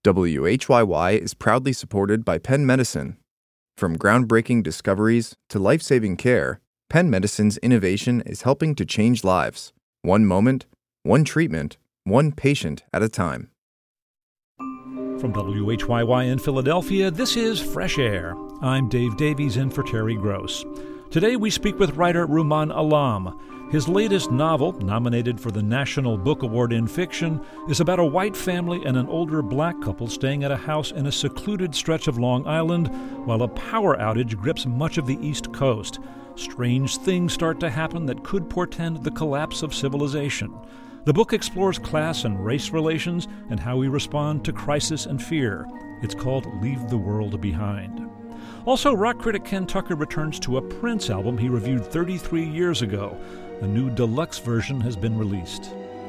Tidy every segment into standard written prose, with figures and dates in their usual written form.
WHYY is proudly supported by Penn Medicine. From groundbreaking discoveries to life-saving care, Penn Medicine's innovation is helping to change lives, one moment, one treatment, one patient at a time. From WHYY in Philadelphia, this is Fresh Air. I'm Dave Davies in for Terry Gross. Today we speak with writer Rumaan Alam. His latest novel, nominated for the National Book Award in Fiction, is about a white family and an older black couple staying at a house in a secluded stretch of Long Island while a power outage grips much of the East Coast. Strange things start to happen that could portend the collapse of civilization. The book explores class and race relations and how we respond to crisis and fear. It's called Leave the World Behind. Also, rock critic Ken Tucker returns to a Prince album he reviewed 33 years ago. A new deluxe version has been released.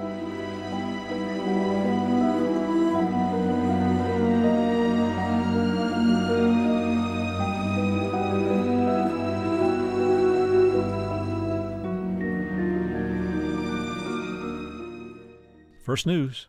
First news.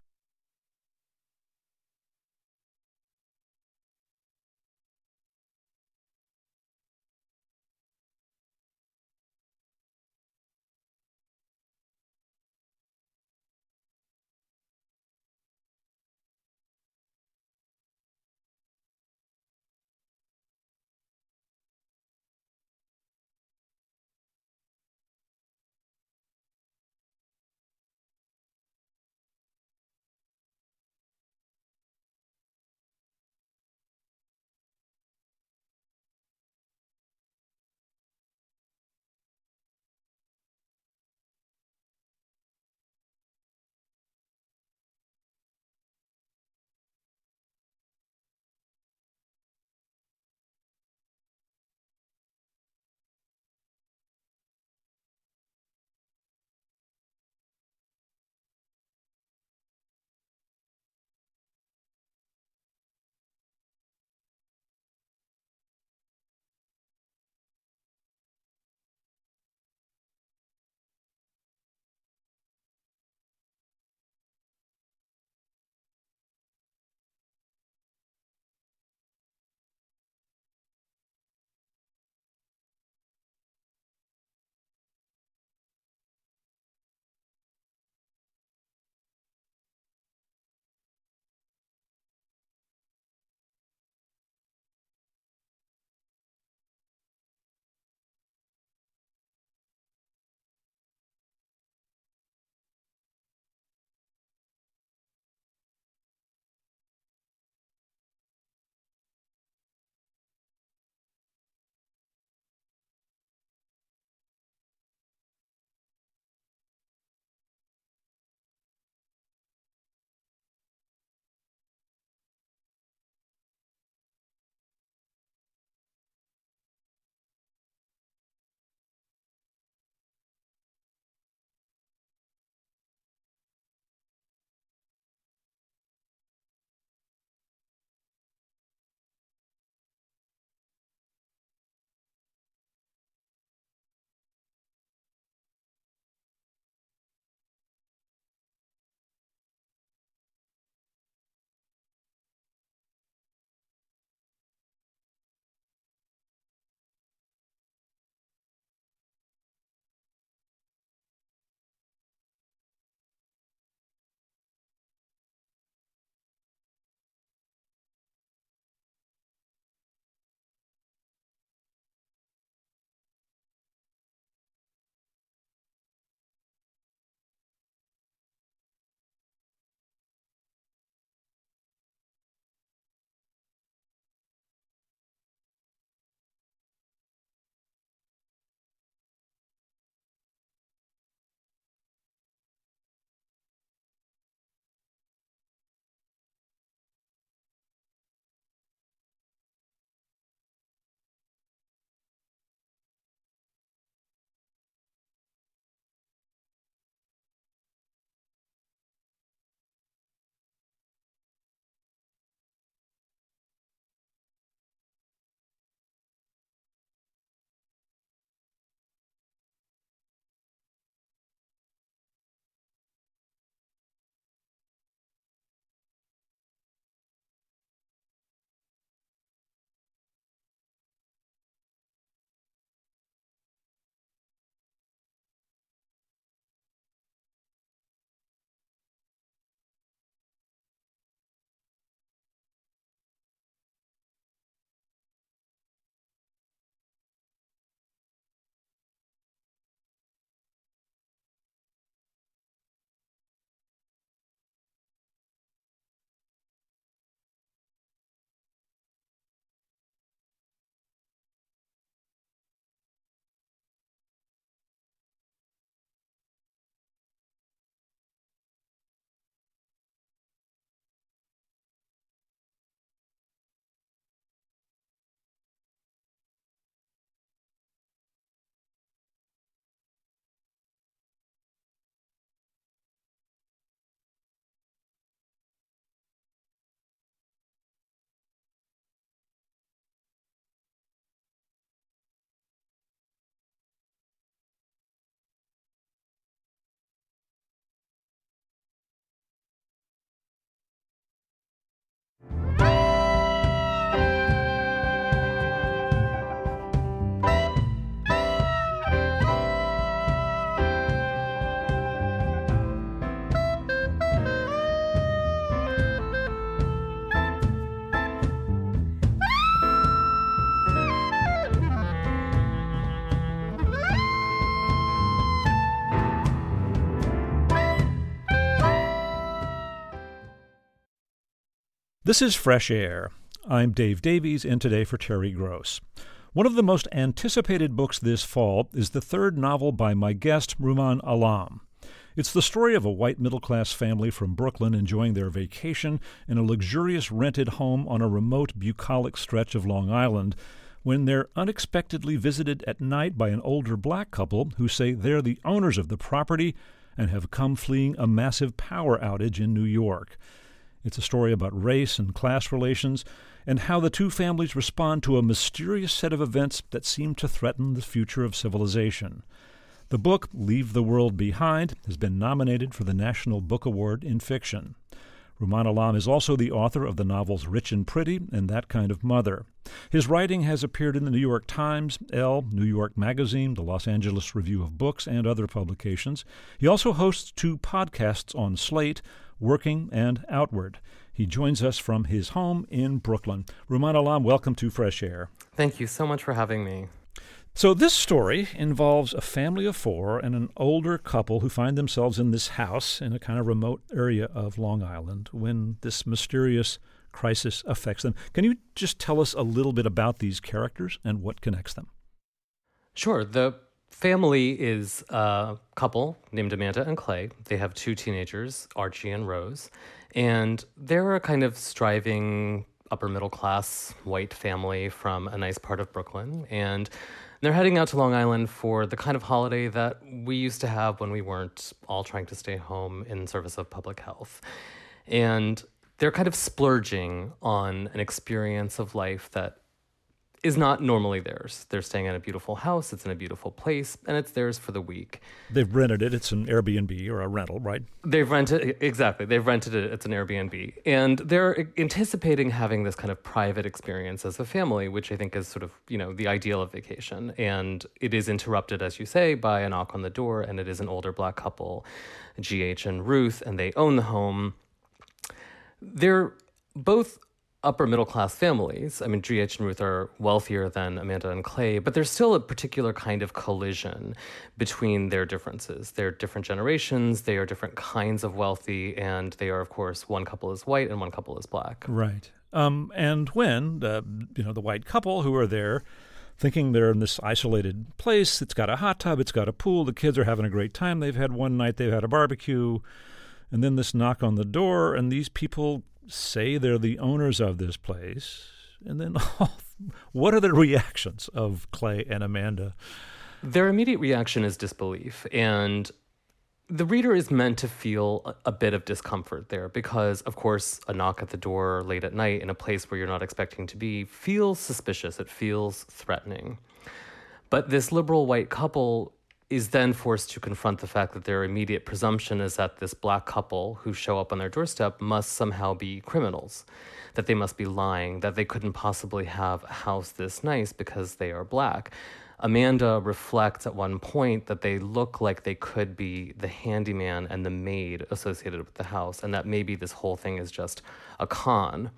This is Fresh Air. I'm Dave Davies, in today for Terry Gross. One of the most anticipated books this fall is the third novel by my guest, Rumaan Alam. It's the story of a white middle-class family from Brooklyn enjoying their vacation in a luxurious rented home on a remote, bucolic stretch of Long Island when they're unexpectedly visited at night by an older black couple who say they're the owners of the property and have come fleeing a massive power outage in New York. It's a story about race and class relations and how the two families respond to a mysterious set of events that seem to threaten the future of civilization. The book, Leave the World Behind, has been nominated for the National Book Award in Fiction. Rumaan Alam is also the author of the novels Rich and Pretty and That Kind of Mother. His writing has appeared in the New York Times, Elle, New York Magazine, the Los Angeles Review of Books, and other publications. He also hosts two podcasts on Slate, Working and Outward. He joins us from his home in Brooklyn. Rumaan Alam, welcome to Fresh Air. Thank you so much for having me. So this story involves a family of four and an older couple who find themselves in this house in a kind of remote area of Long Island when this mysterious crisis affects them. Can you just tell us a little bit about these characters and what connects them? Sure. The family is a couple named Amanda and Clay. They have two teenagers, Archie and Rose, and they're a kind of striving upper middle class white family from a nice part of Brooklyn, and they're heading out to Long Island for the kind of holiday that we used to have when we weren't all trying to stay home in service of public health. And they're kind of splurging on an experience of life that is not normally theirs. They're staying in a beautiful house, it's in a beautiful place, and it's theirs for the week. They've rented it. It's an Airbnb or a rental, right? They've rented it. It's an Airbnb. And they're anticipating having this kind of private experience as a family, which I think is sort of, the ideal of vacation. And it is interrupted, as you say, by a knock on the door, and it is an older black couple, GH and Ruth, and they own the home. They're both upper middle class families. I mean, GH and Ruth are wealthier than Amanda and Clay, but there's still a particular kind of collision between their differences. They're different generations, they are different kinds of wealthy, and they are, of course, one couple is white and one couple is black. Right. And when the white couple who are there thinking they're in this isolated place, it's got a hot tub, it's got a pool, the kids are having a great time, they've had one night, they've had a barbecue, and then this knock on the door, and these people say they're the owners of this place, and then what are the reactions of Clay and Amanda? Their immediate reaction is disbelief, and the reader is meant to feel a bit of discomfort there because, of course, a knock at the door late at night in a place where you're not expecting to be feels suspicious, it feels threatening. But this liberal white couple is then forced to confront the fact that their immediate presumption is that this black couple who show up on their doorstep must somehow be criminals, that they must be lying, that they couldn't possibly have a house this nice because they are black. Amanda reflects at one point that they look like they could be the handyman and the maid associated with the house, and that maybe this whole thing is just a con.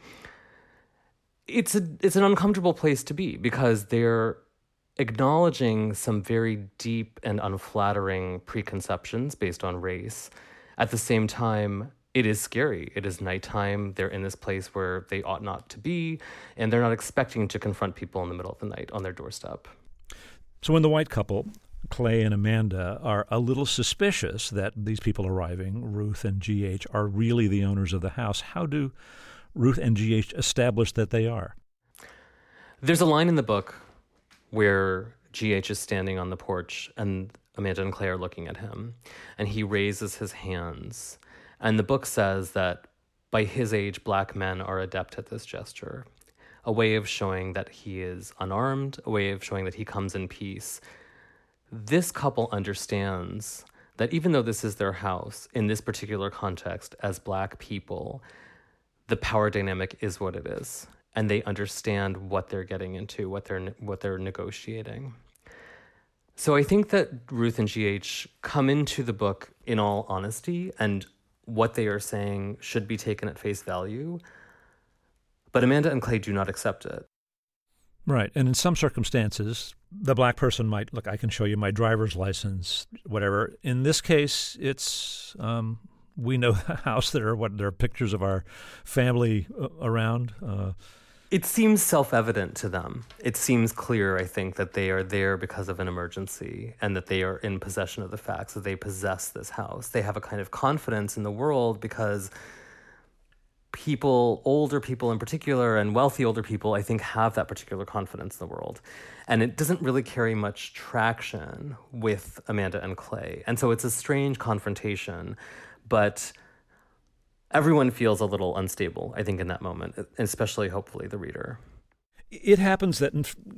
It's an uncomfortable place to be because they're acknowledging some very deep and unflattering preconceptions based on race. At the same time, it is scary. It is nighttime. They're in this place where they ought not to be, and they're not expecting to confront people in the middle of the night on their doorstep. So when the white couple, Clay and Amanda, are a little suspicious that these people arriving, Ruth and GH, are really the owners of the house, how do Ruth and GH establish that they are? There's a line in the book where GH is standing on the porch and Amanda and Clay are looking at him, and he raises his hands. And the book says that by his age, black men are adept at this gesture, a way of showing that he is unarmed, a way of showing that he comes in peace. This couple understands that even though this is their house, in this particular context, as black people, the power dynamic is what it is. And they understand what they're getting into, what they're negotiating. So I think that Ruth and GH come into the book in all honesty, and what they are saying should be taken at face value. But Amanda and Clay do not accept it. Right. And in some circumstances, the black person might, look, I can show you my driver's license, whatever. In this case, it's, we know the house. There are pictures of our family around. It seems self-evident to them. It seems clear, I think, that they are there because of an emergency and that they are in possession of the facts, that they possess this house. They have a kind of confidence in the world because people, older people in particular, and wealthy older people, I think, have that particular confidence in the world. And it doesn't really carry much traction with Amanda and Clay. And so it's a strange confrontation, but everyone feels a little unstable, I think, in that moment, especially, hopefully, the reader. It happens that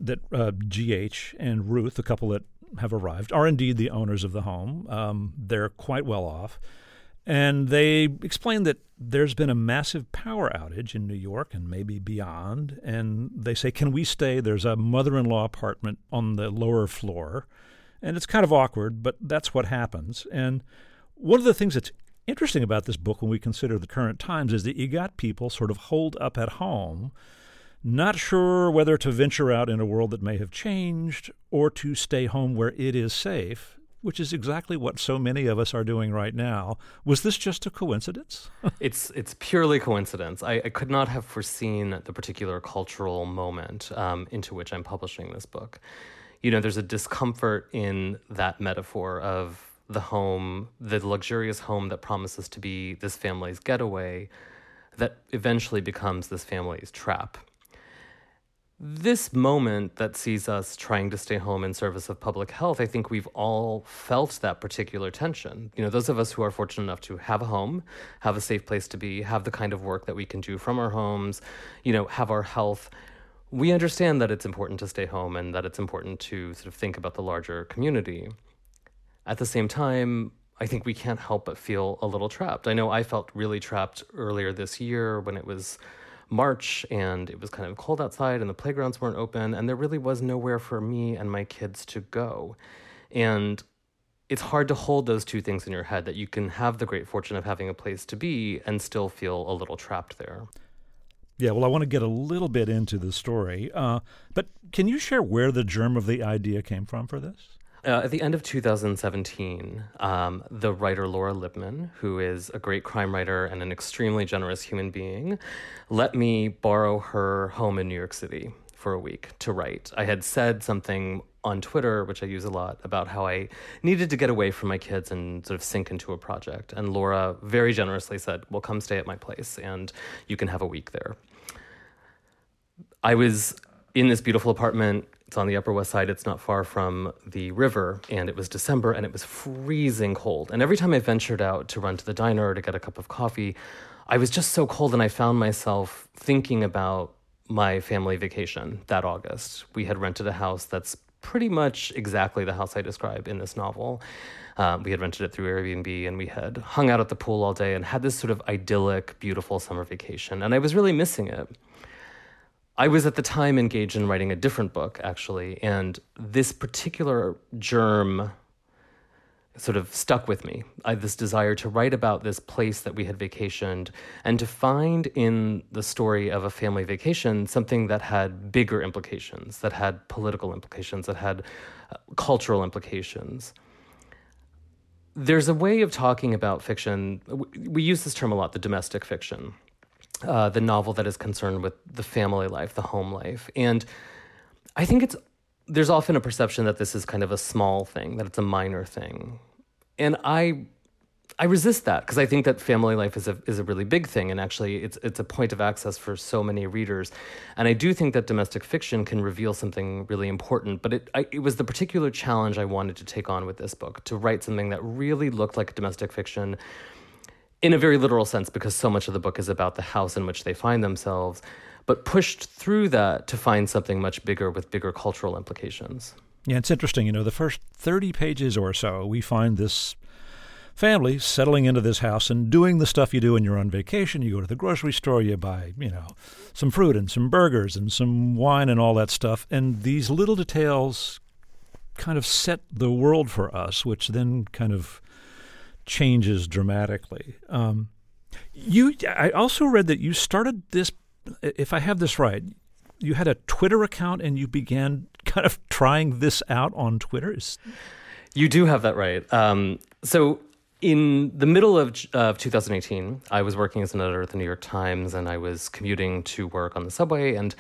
G.H. and Ruth, the couple that have arrived, are indeed the owners of the home. They're quite well off. And they explain that there's been a massive power outage in New York and maybe beyond. And they say, can we stay? There's a mother-in-law apartment on the lower floor. And it's kind of awkward, but that's what happens. And one of the things that's interesting about this book when we consider the current times is that you got people sort of holed up at home, not sure whether to venture out in a world that may have changed or to stay home where it is safe, which is exactly what so many of us are doing right now. Was this just a coincidence? It's purely coincidence. I could not have foreseen the particular cultural moment into which I'm publishing this book. There's a discomfort in that metaphor of the home, the luxurious home that promises to be this family's getaway, that eventually becomes this family's trap. This moment that sees us trying to stay home in service of public health, I think we've all felt that particular tension. Those of us who are fortunate enough to have a home, have a safe place to be, have the kind of work that we can do from our homes, have our health, we understand that it's important to stay home and that it's important to sort of think about the larger community. At the same time, I think we can't help but feel a little trapped. I know I felt really trapped earlier this year when it was March and it was kind of cold outside and the playgrounds weren't open and there really was nowhere for me and my kids to go. And it's hard to hold those two things in your head, that you can have the great fortune of having a place to be and still feel a little trapped there. Yeah, well, I want to get a little bit into the story, but can you share where the germ of the idea came from for this? At the end of 2017, the writer Laura Lipman, who is a great crime writer and an extremely generous human being, let me borrow her home in New York City for a week to write. I had said something on Twitter, which I use a lot, about how I needed to get away from my kids and sort of sink into a project. And Laura very generously said, well, come stay at my place and you can have a week there. I was in this beautiful apartment. It's on the Upper West Side. It's not far from the river, and it was December, and it was freezing cold. And every time I ventured out to run to the diner to get a cup of coffee, I was just so cold, and I found myself thinking about my family vacation that August. We had rented a house that's pretty much exactly the house I describe in this novel. We had rented it through Airbnb, and we had hung out at the pool all day and had this sort of idyllic, beautiful summer vacation, and I was really missing it. I was at the time engaged in writing a different book, actually, and this particular germ sort of stuck with me. I had this desire to write about this place that we had vacationed and to find in the story of a family vacation something that had bigger implications, that had political implications, that had cultural implications. There's a way of talking about fiction. We use this term a lot, the domestic fiction. The novel that is concerned with the family life, the home life. And I think there's often a perception that this is kind of a small thing, that it's a minor thing. And I resist that because I think that family life is a really big thing. And actually it's a point of access for so many readers. And I do think that domestic fiction can reveal something really important. But it was the particular challenge I wanted to take on with this book, to write something that really looked like domestic fiction in a very literal sense, because so much of the book is about the house in which they find themselves, but pushed through that to find something much bigger with bigger cultural implications. Yeah, it's interesting. The first 30 pages or so, we find this family settling into this house and doing the stuff you do when you're on vacation. You go to the grocery store, you buy, some fruit and some burgers and some wine and all that stuff. And these little details kind of set the world for us, which then kind of changes dramatically. I also read that you started this, if I have this right, you had a Twitter account and you began kind of trying this out on Twitter. You do have that right. So In the middle of 2018, I was working as an editor at the New York Times, and I was commuting to work on the subway. And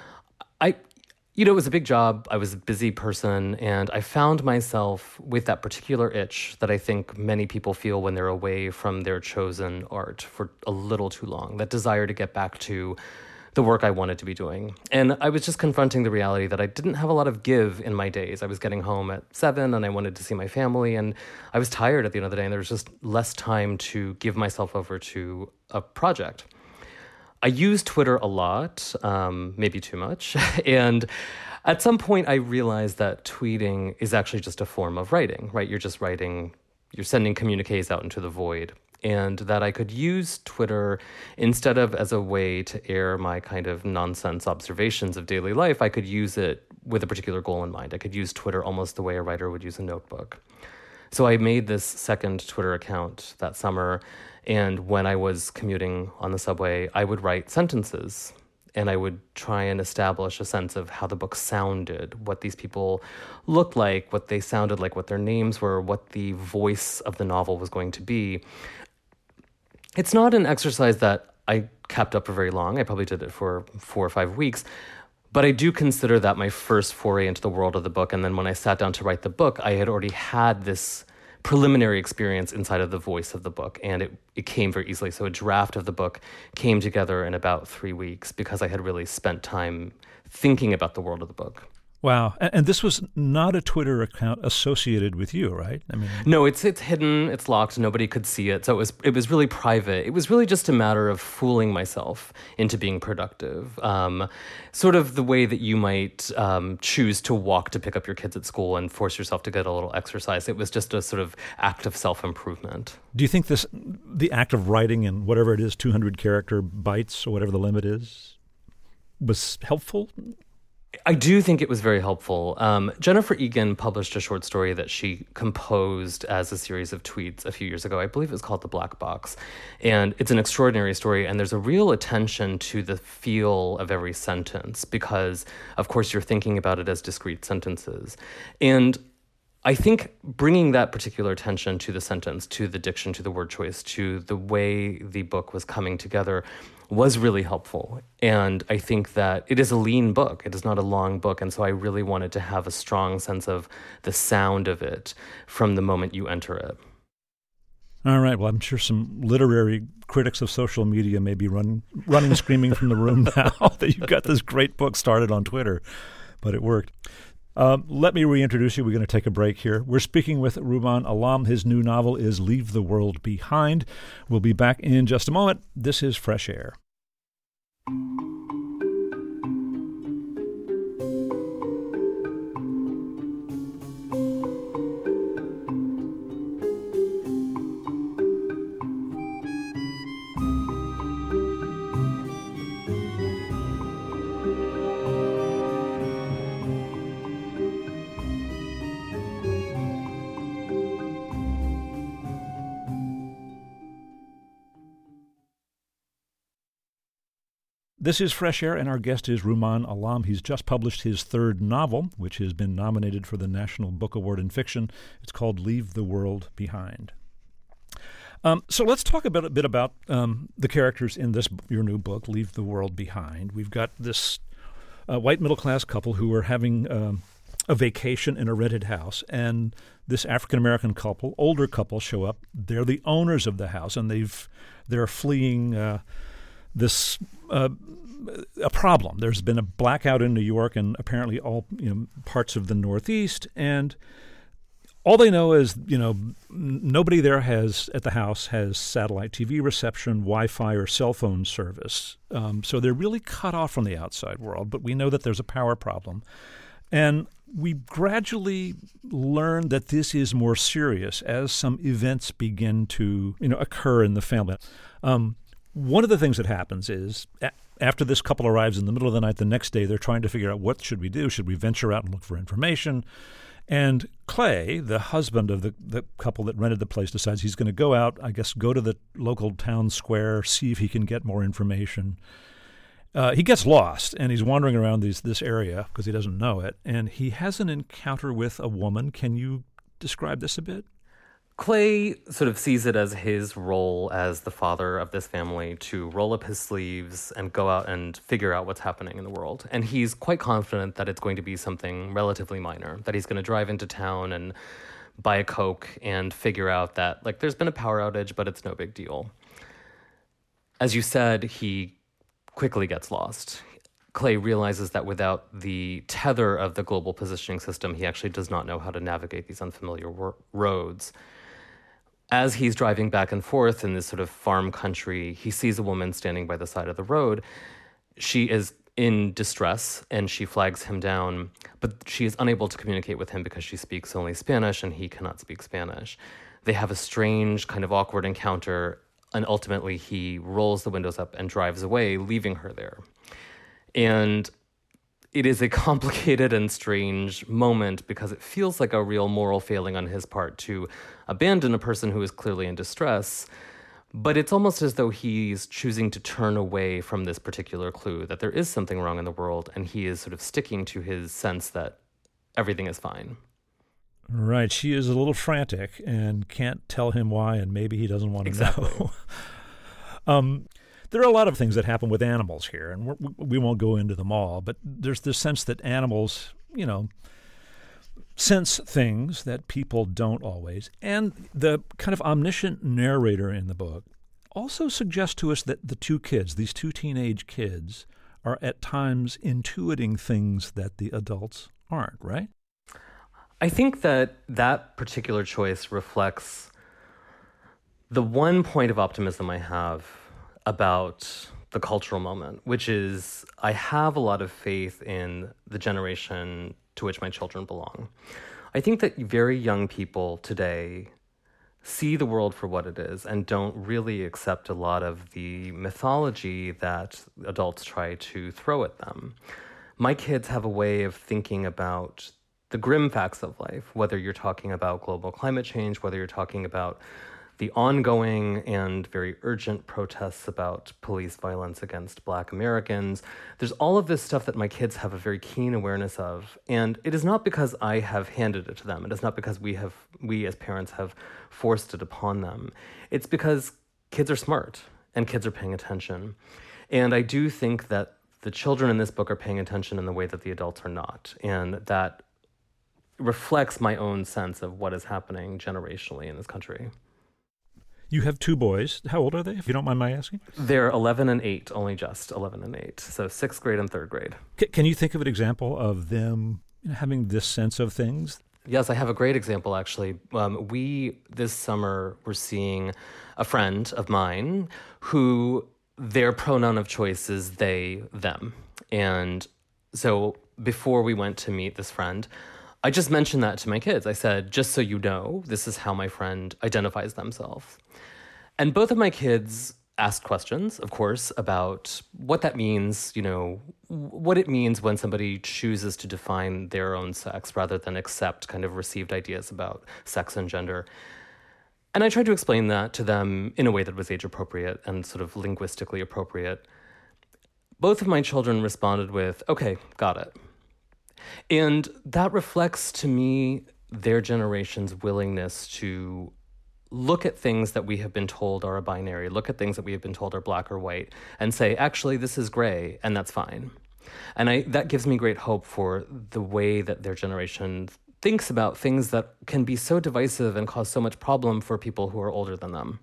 it was a big job. I was a busy person, and I found myself with that particular itch that I think many people feel when they're away from their chosen art for a little too long, that desire to get back to the work I wanted to be doing. And I was just confronting the reality that I didn't have a lot of give in my days. I was getting home at 7 and I wanted to see my family, and I was tired at the end of the day, and there was just less time to give myself over to a project. I use Twitter a lot, maybe too much. And at some point I realized that tweeting is actually just a form of writing, right? You're just writing, you're sending communiques out into the void. And that I could use Twitter instead of as a way to air my kind of nonsense observations of daily life. I could use it with a particular goal in mind. I could use Twitter almost the way a writer would use a notebook. So I made this second Twitter account that summer. And when I was commuting on the subway, I would write sentences. And I would try and establish a sense of how the book sounded, what these people looked like, what they sounded like, what their names were, what the voice of the novel was going to be. It's not an exercise that I kept up for very long. I probably did it for 4 or 5 weeks. But I do consider that my first foray into the world of the book. And then when I sat down to write the book, I had already had this preliminary experience inside of the voice of the book, and it came very easily. So a draft of the book came together in about 3 weeks because I had really spent time thinking about the world of the book. Wow. And this was not a Twitter account associated with you, right? I mean, no, it's hidden, it's locked, nobody could see it. So it was really private. It was really just a matter of fooling myself into being productive. Sort of the way that you might choose to walk to pick up your kids at school and force yourself to get a little exercise. It was just a sort of act of self-improvement. Do you think the act of writing in whatever it is, 200 character bytes or whatever the limit is, was helpful? I do think it was very helpful. Jennifer Egan published a short story that she composed as a series of tweets a few years ago. I believe it was called The Black Box. And it's an extraordinary story. And there's a real attention to the feel of every sentence because, of course, you're thinking about it as discrete sentences. And I think bringing that particular attention to the sentence, to the diction, to the word choice, to the way the book was coming together was really helpful. And I think that it is a lean book. It is not a long book. And so I really wanted to have a strong sense of the sound of it from the moment you enter it. All right. Well, I'm sure some literary critics of social media may be running screaming from the room now that you've got this great book started on Twitter, but it worked. Let me reintroduce you. We're going to take a break here. We're speaking with Rumaan Alam. His new novel is Leave the World Behind. We'll be back in just a moment. This is Fresh Air. This is Fresh Air, and our guest is Rumaan Alam. He's just published his third novel, which has been nominated for the National Book Award in Fiction. It's called Leave the World Behind. So let's talk a bit about the characters in your new book, Leave the World Behind. We've got this white middle-class couple who are having a vacation in a rented house, and this African-American couple, older couple, show up. They're the owners of the house, and they're fleeing a problem. There's been a blackout in New York and apparently all parts of the Northeast, and all they know is nobody there at the house has satellite TV reception, Wi-Fi, or cell phone service. So they're really cut off from the outside world. But we know that there's a power problem, and we gradually learn that this is more serious as some events begin to occur in the family. One of the things that happens is after this couple arrives in the middle of the night, the next day they're trying to figure out what should we do. Should we venture out and look for information? And Clay, the husband of the couple that rented the place, decides he's going to go out, go to the local town square, see if he can get more information. He gets lost, and he's wandering around this area because he doesn't know it, and he has an encounter with a woman. Can you describe this a bit? Clay sort of sees it as his role as the father of this family to roll up his sleeves and go out and figure out what's happening in the world. And he's quite confident that it's going to be something relatively minor, that he's going to drive into town and buy a Coke and figure out that, like, there's been a power outage, but it's no big deal. As you said, he quickly gets lost. Clay realizes that without the tether of the global positioning system, he actually does not know how to navigate these unfamiliar roads. As he's driving back and forth in this sort of farm country, he sees a woman standing by the side of the road. She is in distress and she flags him down, but she is unable to communicate with him because she speaks only Spanish and he cannot speak Spanish. They have a strange, kind of awkward encounter, and ultimately he rolls the windows up and drives away, leaving her there. And it is a complicated and strange moment because it feels like a real moral failing on his part to abandon a person who is clearly in distress. But it's almost as though he's choosing to turn away from this particular clue, that there is something wrong in the world, and he is sort of sticking to his sense that everything is fine. Right. She is a little frantic and can't tell him why, and maybe he doesn't want to know. There are a lot of things that happen with animals here, and we won't go into them all, but there's this sense that animals, sense things that people don't always. And the kind of omniscient narrator in the book also suggests to us that the two kids, these two teenage kids, are at times intuiting things that the adults aren't, right? I think that particular choice reflects the one point of optimism I have about the cultural moment, which is I have a lot of faith in the generation to which my children belong. I think that very young people today see the world for what it is and don't really accept a lot of the mythology that adults try to throw at them. My kids have a way of thinking about the grim facts of life, whether you're talking about global climate change, whether you're talking about the ongoing and very urgent protests about police violence against Black Americans. There's all of this stuff that my kids have a very keen awareness of. And it is not because I have handed it to them. It is not because we as parents have forced it upon them. It's because kids are smart and kids are paying attention. And I do think that the children in this book are paying attention in the way that the adults are not. And that reflects my own sense of what is happening generationally in this country. You have two boys. How old are they, if you don't mind my asking? They're 11 and 8, only just 11 and 8. So 6th grade and 3rd grade. Can you think of an example of them having this sense of things? Yes, I have a great example, actually. We, this summer, were seeing a friend of mine who their pronoun of choice is they, them. And so before we went to meet this friend, I just mentioned that to my kids. I said, just so you know, this is how my friend identifies themselves. And both of my kids asked questions, of course, about what that means, what it means when somebody chooses to define their own sex rather than accept kind of received ideas about sex and gender. And I tried to explain that to them in a way that was age appropriate and sort of linguistically appropriate. Both of my children responded with, okay, got it. And that reflects to me their generation's willingness to look at things that we have been told are a binary, look at things that we have been told are black or white, and say, actually, this is gray, and that's fine. And that gives me great hope for the way that their generation thinks about things that can be so divisive and cause so much problem for people who are older than them.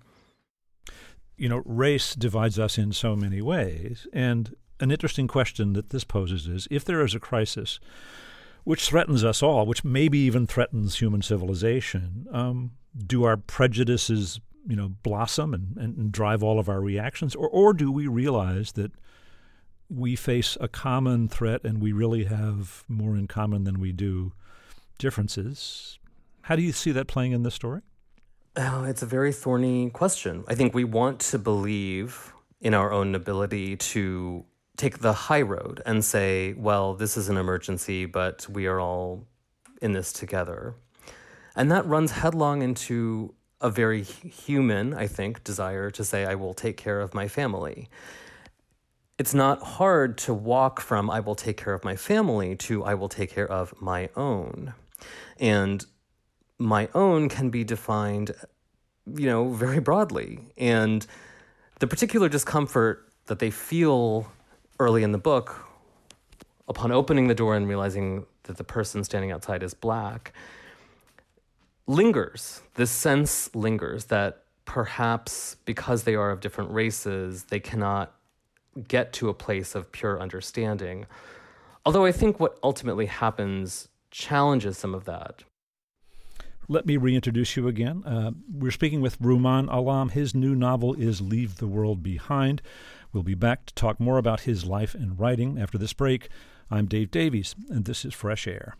Race divides us in so many ways, and an interesting question that this poses is, if there is a crisis which threatens us all, which maybe even threatens human civilization, do our prejudices, blossom and drive all of our reactions? Or do we realize that we face a common threat and we really have more in common than we do differences? How do you see that playing in this story? Oh, it's a very thorny question. I think we want to believe in our own ability to take the high road and say, well, this is an emergency, but we are all in this together. And that runs headlong into a very human, I think, desire to say, I will take care of my family. It's not hard to walk from I will take care of my family to I will take care of my own. And my own can be defined, very broadly. And the particular discomfort that they feel early in the book, upon opening the door and realizing that the person standing outside is Black, lingers. This sense lingers that perhaps because they are of different races, they cannot get to a place of pure understanding. Although I think what ultimately happens challenges some of that. Let me reintroduce you again. We're speaking with Rumaan Alam. His new novel is Leave the World Behind. We'll be back to talk more about his life and writing after this break. I'm Dave Davies, and this is Fresh Air.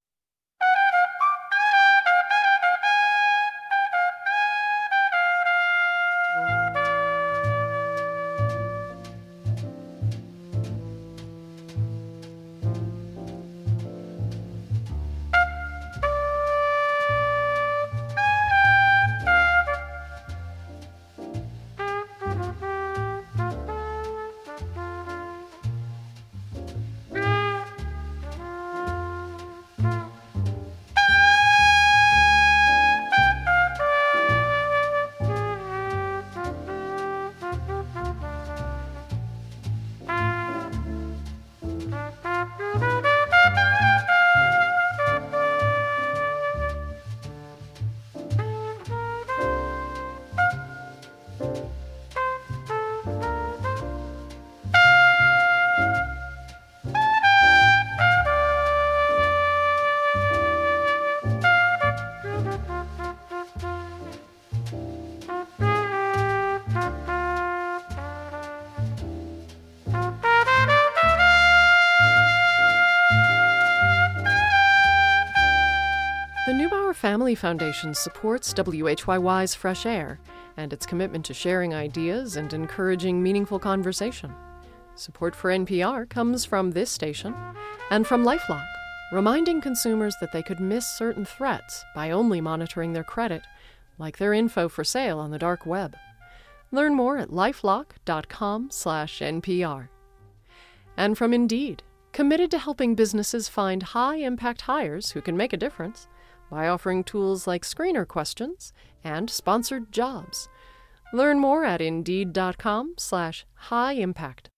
Family Foundation supports WHYY's Fresh Air and its commitment to sharing ideas and encouraging meaningful conversation. Support for NPR comes from this station and from LifeLock, reminding consumers that they could miss certain threats by only monitoring their credit, like their info for sale on the dark web. Learn more at lifelock.com/NPR. And from Indeed, committed to helping businesses find high-impact hires who can make a difference by offering tools like screener questions and sponsored jobs. Learn more at Indeed.com/high-impact.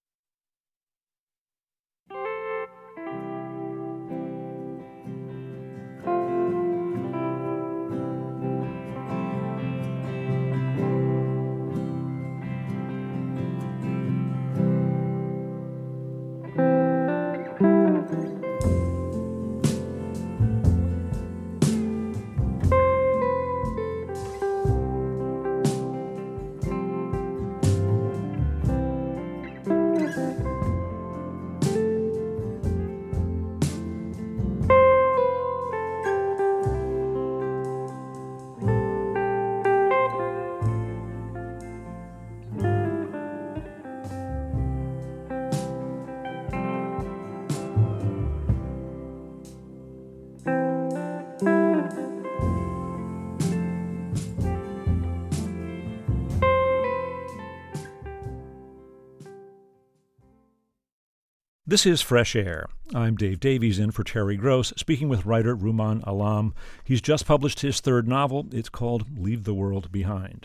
This is Fresh Air. I'm Dave Davies in for Terry Gross, speaking with writer Rumaan Alam. He's just published his third novel. It's called Leave the World Behind.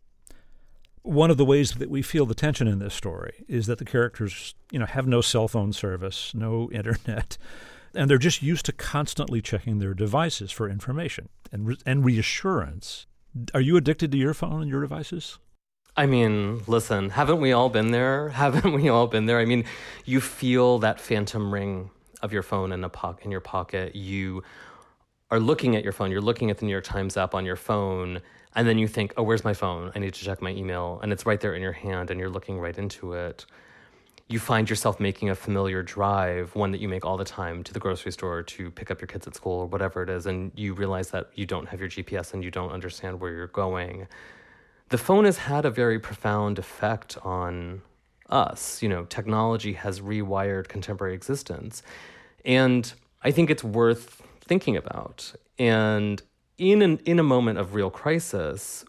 One of the ways that we feel the tension in this story is that the characters, have no cell phone service, no internet, and they're just used to constantly checking their devices for information and reassurance. Are you addicted to your phone and your devices? I mean, listen, haven't we all been there? Haven't we all been there? I mean, you feel that phantom ring of your phone in your pocket. You are looking at your phone. You're looking at the New York Times app on your phone, and then you think, oh, where's my phone? I need to check my email. And it's right there in your hand, and you're looking right into it. You find yourself making a familiar drive, one that you make all the time, to the grocery store to pick up your kids at school or whatever it is, and you realize that you don't have your GPS and you don't understand where you're going. The phone has had a very profound effect on us. Technology has rewired contemporary existence. And I think it's worth thinking about. And in a moment of real crisis,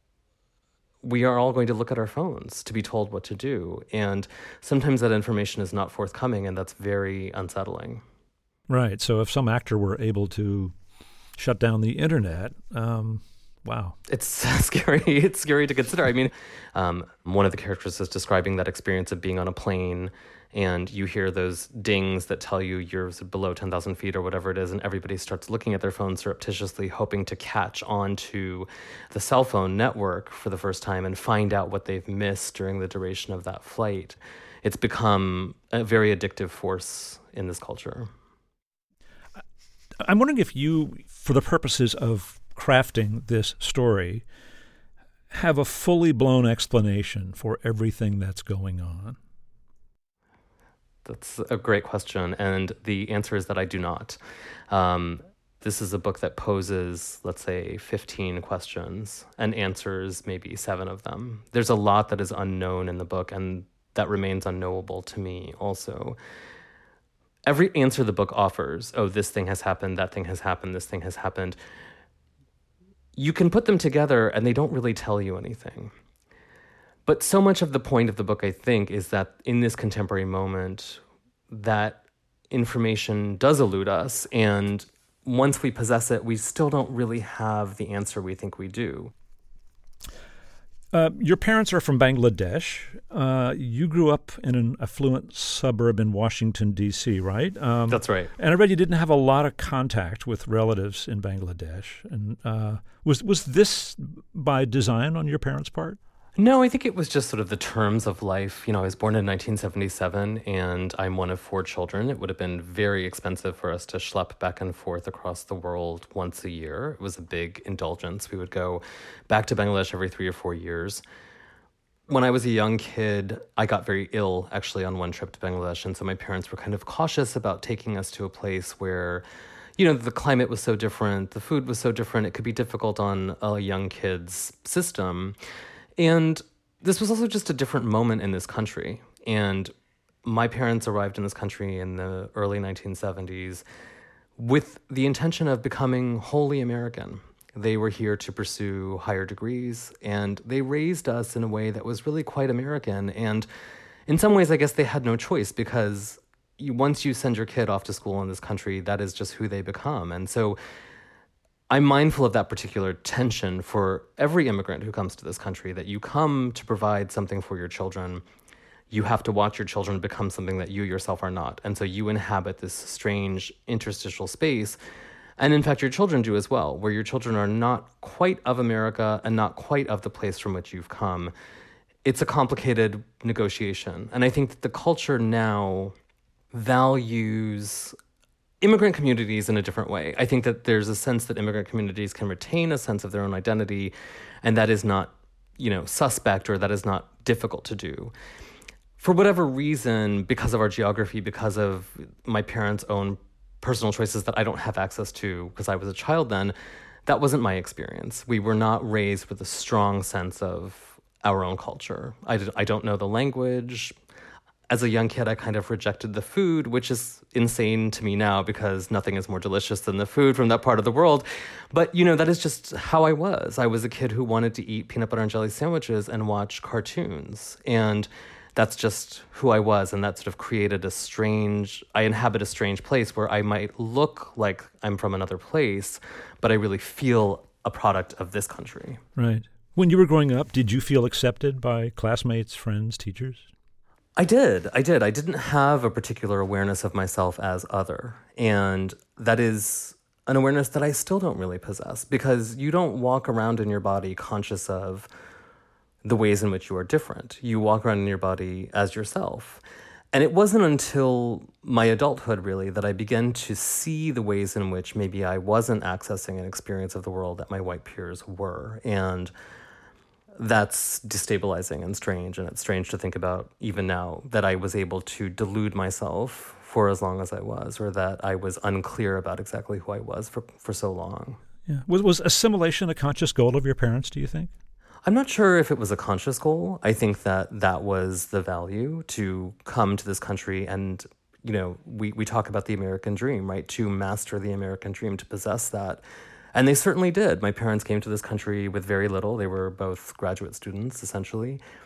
we are all going to look at our phones to be told what to do. And sometimes that information is not forthcoming, and that's very unsettling. Right. So if some actor were able to shut down the internet. Wow. It's scary. It's scary to consider. I mean, one of the characters is describing that experience of being on a plane, and you hear those dings that tell you you're below 10,000 feet or whatever it is, and everybody starts looking at their phones surreptitiously, hoping to catch on to the cell phone network for the first time and find out what they've missed during the duration of that flight. It's become a very addictive force in this culture. I'm wondering if you, for the purposes of crafting this story, have a fully blown explanation for everything that's going on. That's a great question, and the answer is that I do not. This is a book that poses, let's say, 15 questions and answers maybe 7 of them. There's a lot that is unknown in the book, and that remains unknowable to me also. Every answer the book offers, oh, this thing has happened, that thing has happened, this thing has happened, you can put them together and they don't really tell you anything. But so much of the point of the book, I think, is that in this contemporary moment, that information does elude us, and once we possess it, we still don't really have the answer we think we do. Your parents are from Bangladesh. You grew up in an affluent suburb in Washington, D.C., right? That's right. And I read you didn't have a lot of contact with relatives in Bangladesh. And was this by design on your parents' part? No, I think it was just sort of the terms of life. You know, I was born in 1977, and I'm one of 4 children. It would have been very expensive for us to schlep back and forth across the world once a year. It was a big indulgence. We would go back to Bangladesh every 3 or 4 years. When I was a young kid, I got very ill, actually, on one trip to Bangladesh, and so my parents were kind of cautious about taking us to a place where, you know, the climate was so different, the food was so different, it could be difficult on a young kid's system. And this was also just a different moment in this country. And my parents arrived in this country in the early 1970s with the intention of becoming wholly American. They were here to pursue higher degrees, and they raised us in a way that was really quite American. And in some ways, I guess they had no choice, because once you send your kid off to school in this country, that is just who they become. And so I'm mindful of that particular tension for every immigrant who comes to this country, that you come to provide something for your children. You have to watch your children become something that you yourself are not. And so you inhabit this strange interstitial space. And in fact, your children do as well, where your children are not quite of America and not quite of the place from which you've come. It's a complicated negotiation. And I think that the culture now values immigrant communities in a different way. I think that there's a sense that immigrant communities can retain a sense of their own identity, and that is not, you know, suspect, or that is not difficult to do. For whatever reason, because of our geography, because of my parents' own personal choices that I don't have access to because I was a child then, that wasn't my experience. We were not raised with a strong sense of our own culture. I don't know the language. As a young kid, I kind of rejected the food, which is insane to me now because nothing is more delicious than the food from that part of the world. But, you know, that is just how I was. I was a kid who wanted to eat peanut butter and jelly sandwiches and watch cartoons. And that's just who I was. And that sort of created I inhabit a strange place where I might look like I'm from another place, but I really feel a product of this country. Right. When you were growing up, did you feel accepted by classmates, friends, teachers? I did. I didn't have a particular awareness of myself as other. And that is an awareness that I still don't really possess, because you don't walk around in your body conscious of the ways in which you are different. You walk around in your body as yourself. And it wasn't until my adulthood, really, that I began to see the ways in which maybe I wasn't accessing an experience of the world that my white peers were. And that's destabilizing and strange, and it's strange to think about even now that I was able to delude myself for as long as I was, or that I was unclear about exactly who I was for so long. Yeah. Was assimilation a conscious goal of your parents, do you think? I'm not sure if it was a conscious goal. I think that was the value, to come to this country and, you know, we talk about the American dream, right? To master the American dream, to possess that. And they certainly did. My parents came to this country with very little. They were both graduate students, essentially.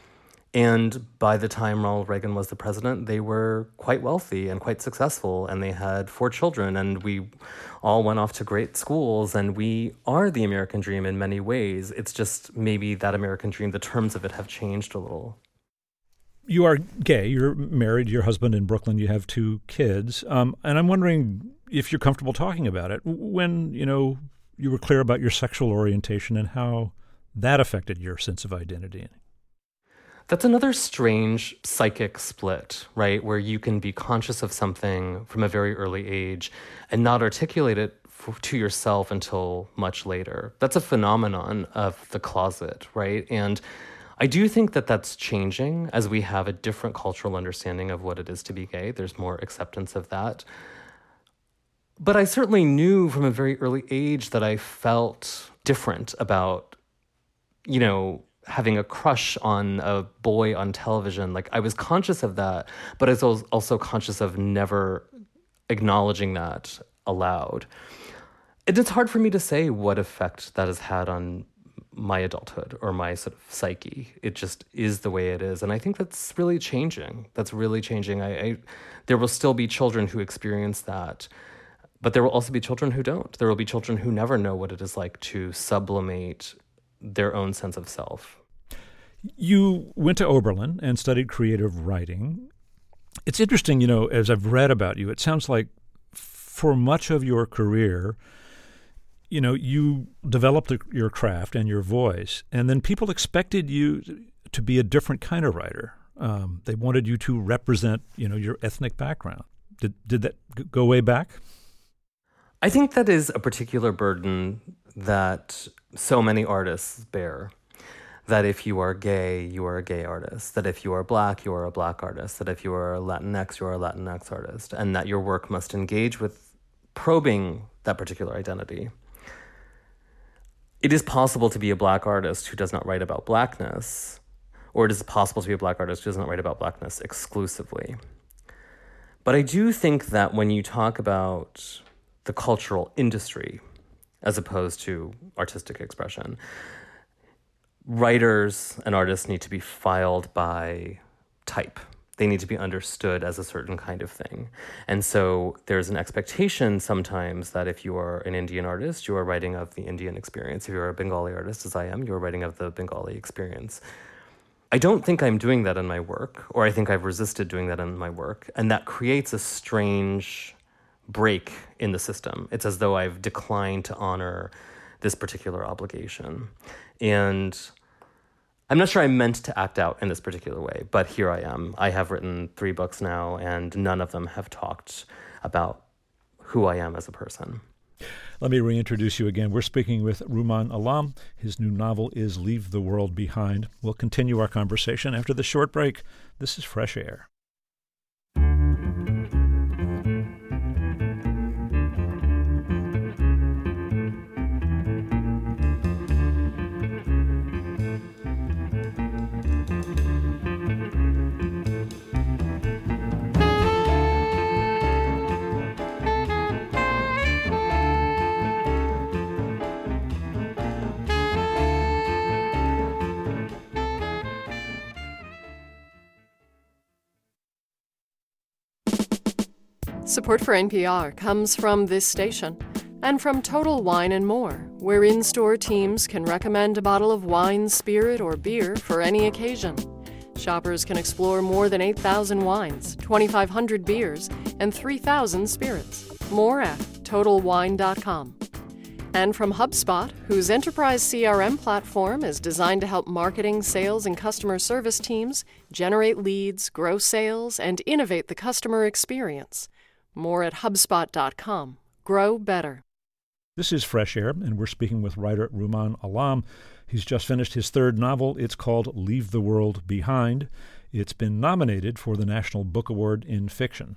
And by the time Ronald Reagan was the president, they were quite wealthy and quite successful, and they had 4 children, and we all went off to great schools, and we are the American dream in many ways. It's just maybe that American dream, the terms of it have changed a little. You are gay. You're married. Your husband in Brooklyn. You have 2 kids. And I'm wondering if you're comfortable talking about it. When, you were clear about your sexual orientation and how that affected your sense of identity. That's another strange psychic split, right? Where you can be conscious of something from a very early age and not articulate it to yourself until much later. That's a phenomenon of the closet, right? And I do think that that's changing as we have a different cultural understanding of what it is to be gay. There's more acceptance of that. But I certainly knew from a very early age that I felt different about, having a crush on a boy on television. Like, I was conscious of that, but I was also conscious of never acknowledging that aloud. And it's hard for me to say what effect that has had on my adulthood or my sort of psyche. It just is the way it is. And I think that's really changing. There will still be children who experience that, but there will also be children who don't. There will be children who never know what it is like to sublimate their own sense of self. You went to Oberlin and studied creative writing. It's interesting, as I've read about you, it sounds like for much of your career, you developed your craft and your voice, and then people expected you to be a different kind of writer. They wanted you to represent, your ethnic background. Did that go way back? I think that is a particular burden that so many artists bear. That if you are gay, you are a gay artist. That if you are Black, you are a Black artist. That if you are Latinx, you are a Latinx artist. And that your work must engage with probing that particular identity. It is possible to be a Black artist who does not write about Blackness, or it is possible to be a Black artist who does not write about Blackness exclusively. But I do think that when you talk about the cultural industry, as opposed to artistic expression, writers and artists need to be filed by type. They need to be understood as a certain kind of thing. And so there's an expectation sometimes that if you are an Indian artist, you are writing of the Indian experience. If you're a Bengali artist, as I am, you are writing of the Bengali experience. I don't think I'm doing that in my work, or I think I've resisted doing that in my work. And that creates a strange break in the system. It's as though I've declined to honor this particular obligation. And I'm not sure I meant to act out in this particular way, but here I am. I have written 3 books now, and none of them have talked about who I am as a person. Let me reintroduce you again. We're speaking with Rumaan Alam. His new novel is Leave the World Behind. We'll continue our conversation after the short break. This is Fresh Air. Support for NPR comes from this station and from Total Wine & More, where in-store teams can recommend a bottle of wine, spirit, or beer for any occasion. Shoppers can explore more than 8,000 wines, 2,500 beers, and 3,000 spirits. More at TotalWine.com. And from HubSpot, whose enterprise CRM platform is designed to help marketing, sales, and customer service teams generate leads, grow sales, and innovate the customer experience. More at HubSpot.com. Grow better. This is Fresh Air, and we're speaking with writer Rumaan Alam. He's just finished his 3rd novel. It's called Leave the World Behind. It's been nominated for the National Book Award in Fiction.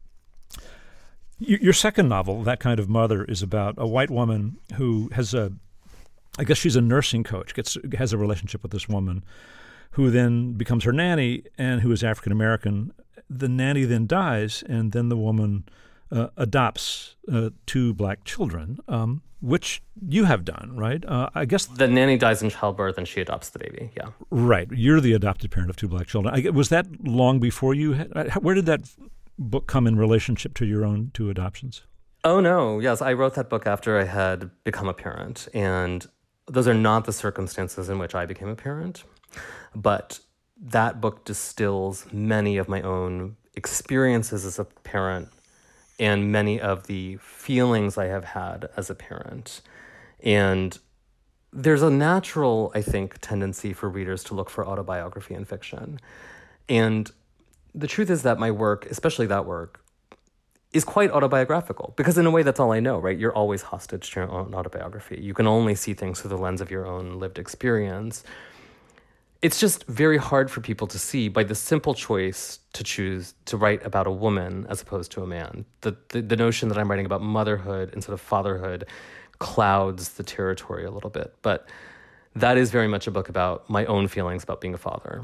Your 2nd novel, That Kind of Mother, is about a white woman who has I guess she's a nursing coach, has a relationship with this woman who then becomes her nanny and who is African American. The nanny then dies, and then the woman adopts 2 black children, which you have done, right? I guess the nanny dies in childbirth and she adopts the baby. Yeah, right. You're the adopted parent of 2 black children. Was that long before you? Where did that book come in relationship to your own 2 adoptions? Oh no, yes, I wrote that book after I had become a parent, and those are not the circumstances in which I became a parent, but that book distills many of my own experiences as a parent and many of the feelings I have had as a parent. And there's a natural, I think, tendency for readers to look for autobiography in fiction. And the truth is that my work, especially that work, is quite autobiographical, because in a way that's all I know, right? You're always hostage to your own autobiography. You can only see things through the lens of your own lived experience. It's just very hard for people to see by the simple choice to choose to write about a woman as opposed to a man. The notion that I'm writing about motherhood instead of fatherhood clouds the territory a little bit. But that is very much a book about my own feelings about being a father.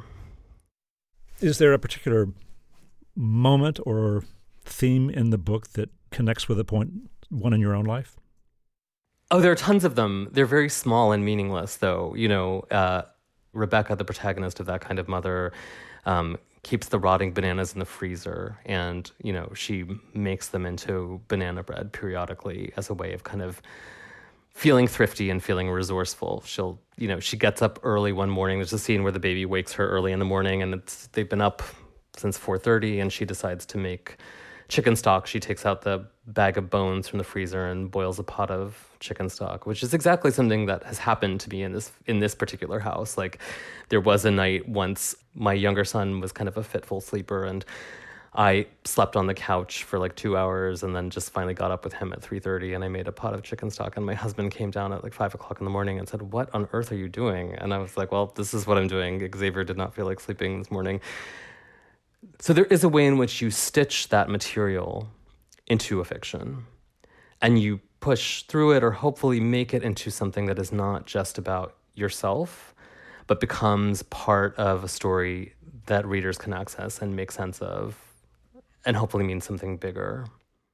Is there a particular moment or theme in the book that connects with one in your own life? Oh, there are tons of them. They're very small and meaningless, though. Rebecca, the protagonist of That Kind of Mother, keeps the rotting bananas in the freezer, and, she makes them into banana bread periodically as a way of kind of feeling thrifty and feeling resourceful. She gets up early one morning. There's a scene where the baby wakes her early in the morning, and they've been up since 4:30, and she decides to make chicken stock. She takes out the bag of bones from the freezer and boils a pot of chicken stock, which is exactly something that has happened to me in this particular house. Like, there was a night once my younger son was kind of a fitful sleeper, and I slept on the couch for like 2 hours and then just finally got up with him at 3:30, and I made a pot of chicken stock, and my husband came down at like 5 o'clock in the morning and said, "What on earth are you doing?" And I was like, well, this is what I'm doing. Xavier did not feel like sleeping this morning. So there is a way in which you stitch that material into a fiction, and you push through it or hopefully make it into something that is not just about yourself, but becomes part of a story that readers can access and make sense of, and hopefully means something bigger.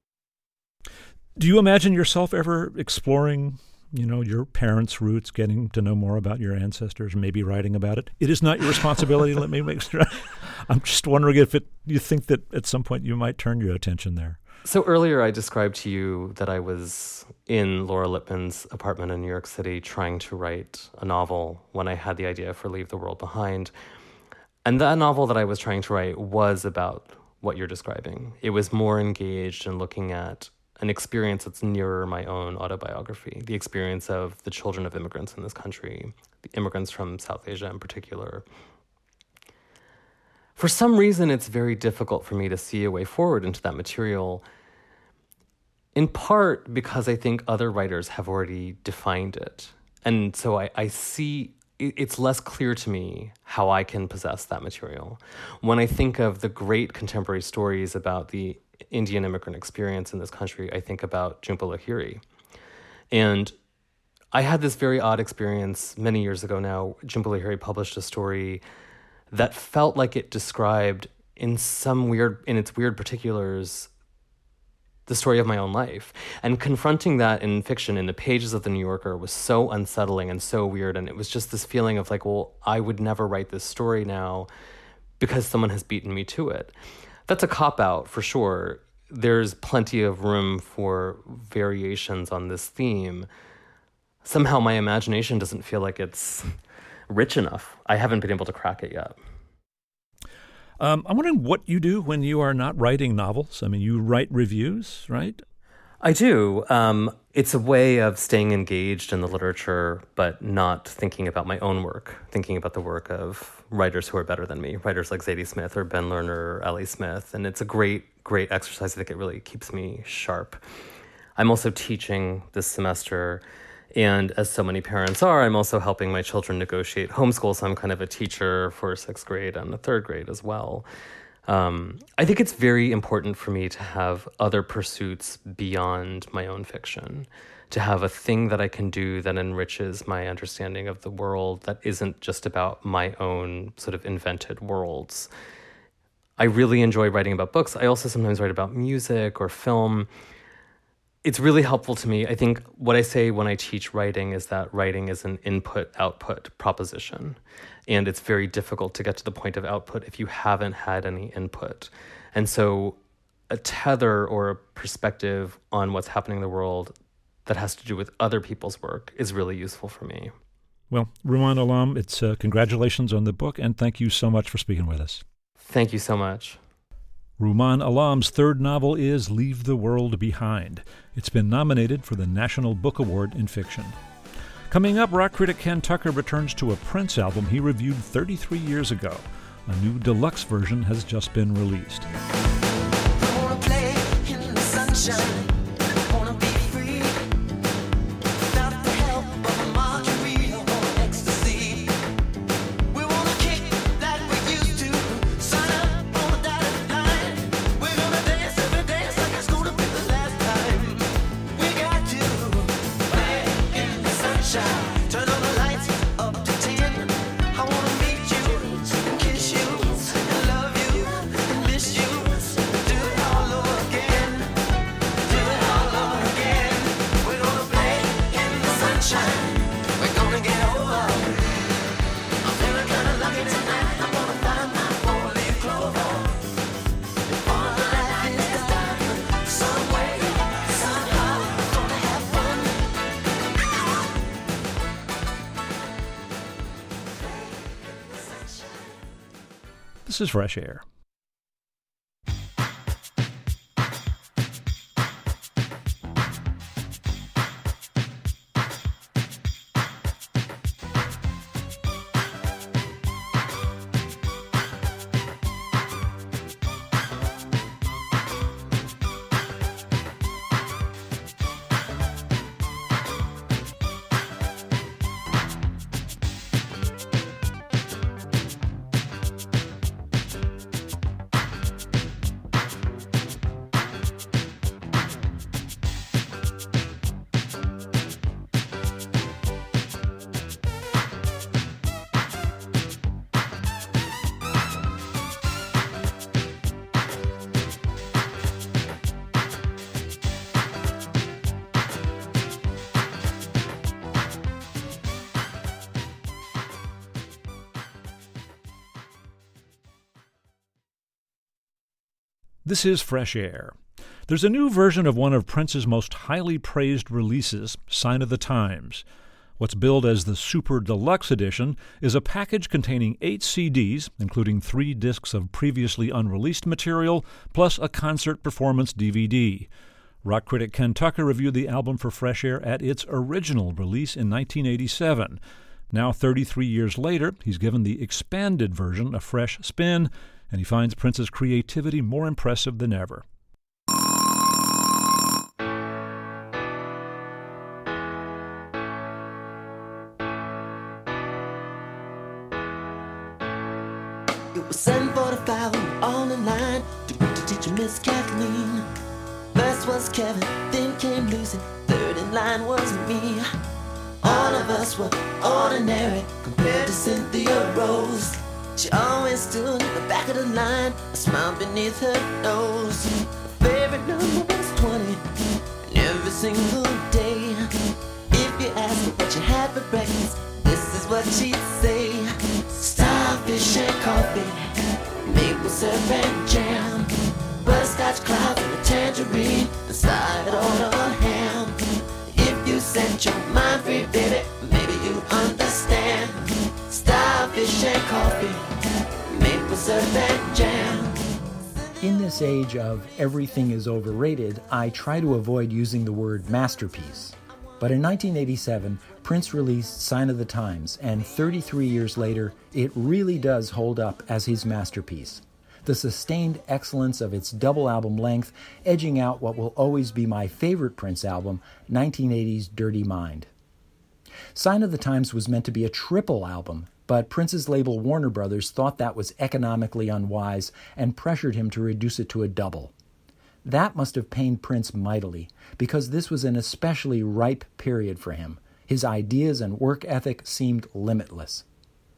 Do you imagine yourself ever exploring, your parents' roots, getting to know more about your ancestors, maybe writing about it? It is not your responsibility. Let me make sure. I'm just wondering if you think that at some point you might turn your attention there. So earlier I described to you that I was in Laura Lippman's apartment in New York City trying to write a novel when I had the idea for Leave the World Behind. And that novel that I was trying to write was about what you're describing. It was more engaged in looking at an experience that's nearer my own autobiography, the experience of the children of immigrants in this country, the immigrants from South Asia in particular. For some reason, it's very difficult for me to see a way forward into that material, in part because I think other writers have already defined it. And so I see it's less clear to me how I can possess that material. When I think of the great contemporary stories about the Indian immigrant experience in this country, I think about Jhumpa Lahiri. And I had this very odd experience many years ago now. Jhumpa Lahiri published a story that felt like it described in its weird particulars, the story of my own life. And confronting that in fiction in the pages of The New Yorker was so unsettling and so weird. And it was just this feeling of like, well, I would never write this story now because someone has beaten me to it. That's a cop-out for sure. There's plenty of room for variations on this theme. Somehow my imagination doesn't feel like it's rich enough. I haven't been able to crack it yet. I'm wondering what you do when you are not writing novels. I mean, you write reviews, right? I do. It's a way of staying engaged in the literature, but not thinking about my own work, thinking about the work of writers who are better than me, writers like Zadie Smith or Ben Lerner or Ellie Smith. And it's a great exercise. I think it really keeps me sharp. I'm also teaching this semester, and as so many parents are, I'm also helping my children negotiate homeschool, so I'm kind of a teacher for 6th grade and the 3rd grade as well. I think it's very important for me to have other pursuits beyond my own fiction, to have a thing that I can do that enriches my understanding of the world that isn't just about my own sort of invented worlds. I really enjoy writing about books. I also sometimes write about music or film. It's really helpful to me. I think what I say when I teach writing is that writing is an input-output proposition. And it's very difficult to get to the point of output if you haven't had any input. And so a tether or a perspective on what's happening in the world that has to do with other people's work is really useful for me. Well, Rumaan Alam, it's congratulations on the book, and thank you so much for speaking with us. Thank you so much. Rumaan Alam's third novel is Leave the World Behind. It's been nominated for the National Book Award in Fiction. Coming up, rock critic Ken Tucker returns to a Prince album he reviewed 33 years ago. A new deluxe version has just been released. I wanna play in the sunshine. I wanna be free. Without the help of a margarita or ecstasy. We wanna kick like we used to. Sign up on the dotted line. We're gonna dance every dance like it's gonna be the last time. We got to play in the sunshine. Turn on the lights up to 10. I wanna meet you and kiss you and love you and miss you. Do it all over again. Do it all over again. We're gonna play in the sunshine. We're gonna get over. I'm feeling kinda lucky tonight. I'm gonna find my four-leaf clover. If all the life is done, some way, somehow, gonna have fun. This is Fresh Air. This is Fresh Air. There's a new version of one of Prince's most highly praised releases, Sign of the Times. What's billed as the Super Deluxe Edition is a package containing 8 CDs, including 3 discs of previously unreleased material, plus a concert performance DVD. Rock critic Ken Tucker reviewed the album for Fresh Air at its original release in 1987. Now, 33 years later, he's given the expanded version a fresh spin, and he finds Prince's creativity more impressive than ever. It was 7:45, we were all in line to meet the teacher, Miss Kathleen. First was Kevin, then came Lucy, third in line was me. All of us were ordinary compared to Cynthia Rose. She always stood in the back of the line, a smile beneath her nose. Her favorite number was 20, and every single day. If you asked her what you had for breakfast, this is what she'd say. Starfish and coffee, maple syrup and jam, butterscotch clouds and a tangerine, and side on a ham. If you set your mind free, baby, maybe you understand. Starfish and coffee, maple syrup and jam. In this age of everything is overrated, I try to avoid using the word masterpiece. But in 1987, Prince released Sign of the Times, and 33 years later, it really does hold up as his masterpiece. The sustained excellence of its double album length, edging out what will always be my favorite Prince album, 1980's Dirty Mind. Sign of the Times was meant to be a triple album, but Prince's label Warner Brothers thought that was economically unwise and pressured him to reduce it to a double. That must have pained Prince mightily, because this was an especially ripe period for him. His ideas and work ethic seemed limitless.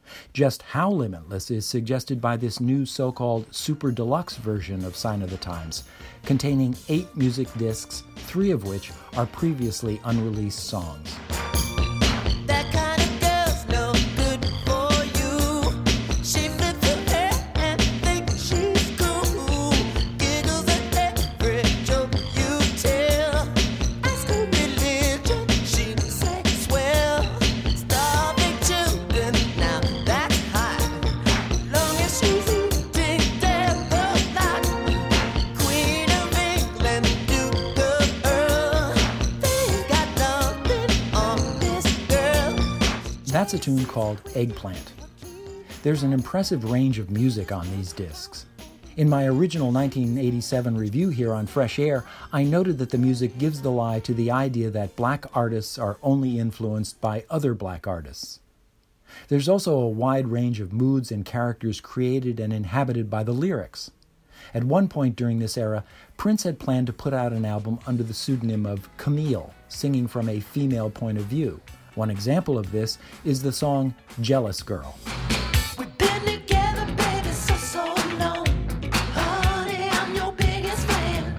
Just how limitless is suggested by this new so-called super deluxe version of Sign of the Times, containing 8 music discs, 3 of which are previously unreleased songs. That kind of girl's no good for you. She flips her hair and thinks she's cool. Giggles at every joke you tell. Ask her religion, she say swell. Starving children, now that's high. Long as she's eating devil like Queen of England, Duke of Earl. They ain't got nothing on this girl. That's a tune called Eggplant. There's an impressive range of music on these discs. In my original 1987 review here on Fresh Air, I noted that the music gives the lie to the idea that black artists are only influenced by other black artists. There's also a wide range of moods and characters created and inhabited by the lyrics. At one point during this era, Prince had planned to put out an album under the pseudonym of Camille, singing from a female point of view. One example of this is the song Jealous Girl. We've been together, baby, so long. Honey, I'm your biggest fan.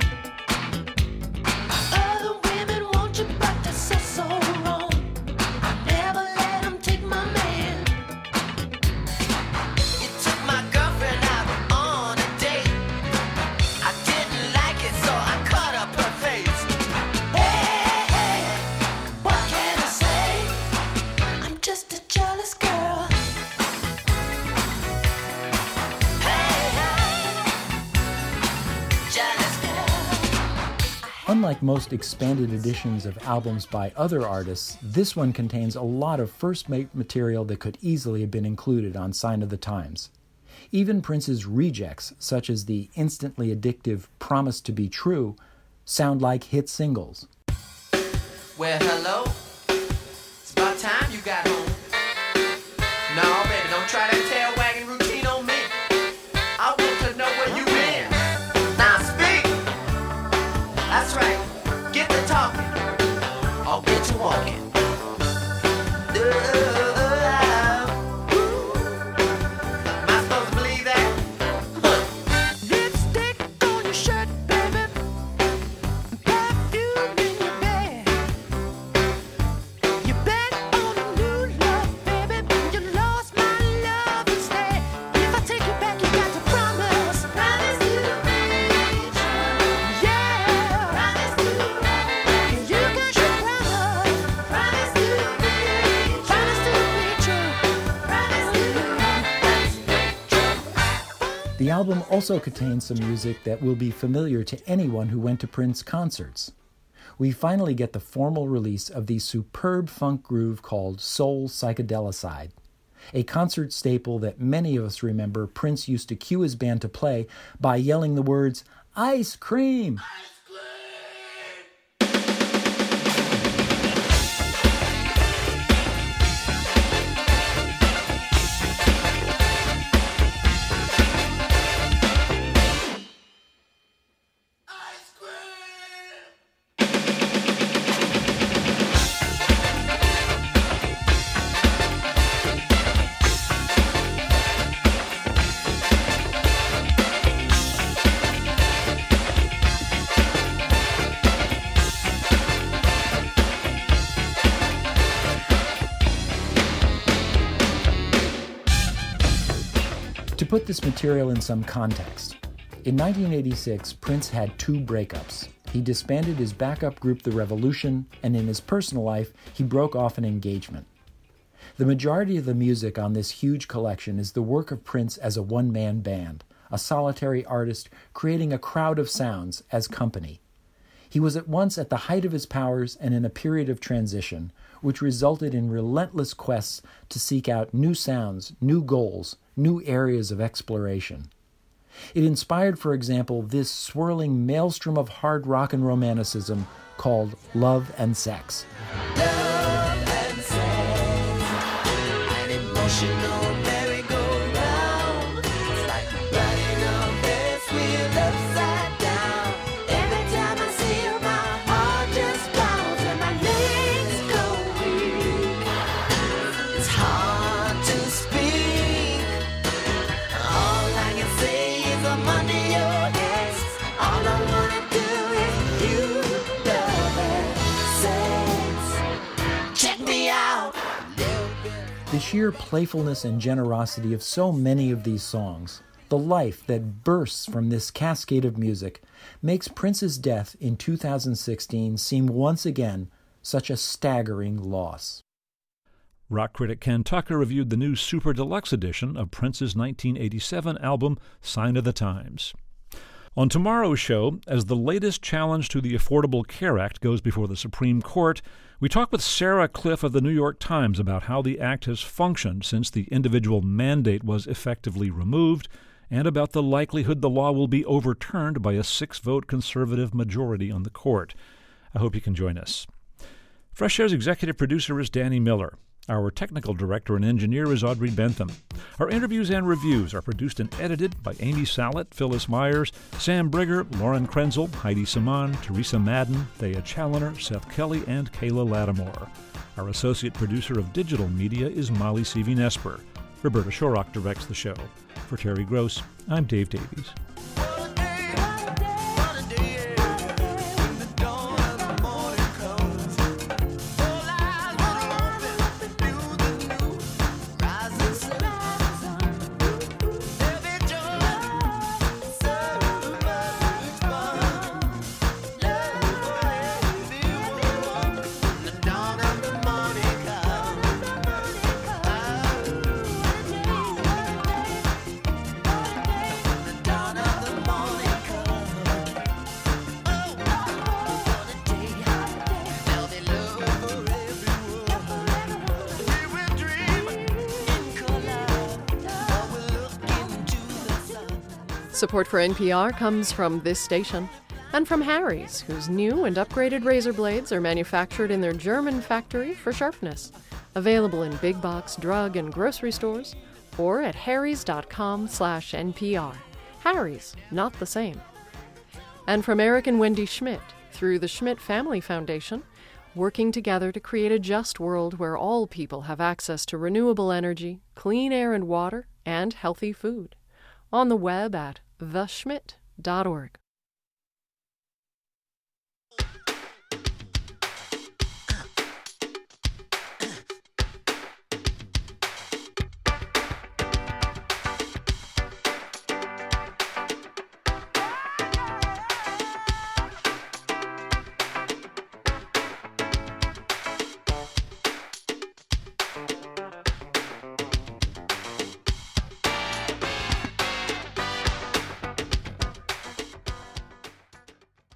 Other women want you, but they're so wrong. I never let them take my man. You took my girlfriend out on a date. I didn't like it, so I cut up her face. Hey, what can I say? I'm just a jealous girl. Jealous girl. Unlike most expanded editions of albums by other artists, this one contains a lot of first-mate material that could easily have been included on Sign of the Times. Even Prince's rejects, such as the instantly addictive Promise to Be True, sound like hit singles. Well, hello. It's about time you got home. No, baby, don't try that tail wagging routine on me. I want to know where you been. Now speak. That's right. Get to talking. I'll get to walking. Am I supposed to believe that? Lipstick on your shirt, baby. Perfume in your bag. You bet on a new love, baby. You lost my love instead. If I take you back, you got to promise. Promise to be true. Yeah. Promise to be. You got to promise. Promise to be. Promise to be true. Promise to be. The album also contains some music that will be familiar to anyone who went to Prince concerts. We finally get the formal release of the superb funk groove called Soul Psychedelicide, a concert staple that many of us remember Prince used to cue his band to play by yelling the words, "Ice cream!" To put this material in some context, in 1986, Prince had 2 breakups. He disbanded his backup group, The Revolution, and in his personal life, he broke off an engagement. The majority of the music on this huge collection is the work of Prince as a one-man band, a solitary artist creating a crowd of sounds as company. He was at once at the height of his powers and in a period of transition, which resulted in relentless quests to seek out new sounds, new goals, new areas of exploration. It inspired, for example, this swirling maelstrom of hard rock and romanticism called Love and Sex. Love and sex, an emotional merry-go-round. It's like riding a Ferris wheel upside down. Every time I see you, my heart just pounds and my legs go weak. It's hard to speak. The sheer playfulness and generosity of so many of these songs, the life that bursts from this cascade of music, makes Prince's death in 2016 seem once again such a staggering loss. Rock critic Ken Tucker reviewed the new Super Deluxe edition of Prince's 1987 album, Sign of the Times. On tomorrow's show, as the latest challenge to the Affordable Care Act goes before the Supreme Court, we talk with Sarah Cliff of the New York Times about how the act has functioned since the individual mandate was effectively removed, and about the likelihood the law will be overturned by a 6-vote conservative majority on the court. I hope you can join us. Fresh Air's executive producer is Danny Miller. Our technical director and engineer is Audrey Bentham. Our interviews and reviews are produced and edited by Amy Sallet, Phyllis Myers, Sam Brigger, Lauren Krenzel, Heidi Saman, Teresa Madden, Thea Challoner, Seth Kelly, and Kayla Lattimore. Our associate producer of digital media is Molly Seavy-Nesper. Roberta Shorrock directs the show. For Terry Gross, I'm Dave Davies. Support for NPR comes from this station and from Harry's, whose new and upgraded razor blades are manufactured in their German factory for sharpness. Available in big box, drug, and grocery stores or at harrys.com/NPR. Harry's, not the same. And from Eric and Wendy Schmidt, through the Schmidt Family Foundation, working together to create a just world where all people have access to renewable energy, clean air and water, and healthy food. On the web at theschmidt.org.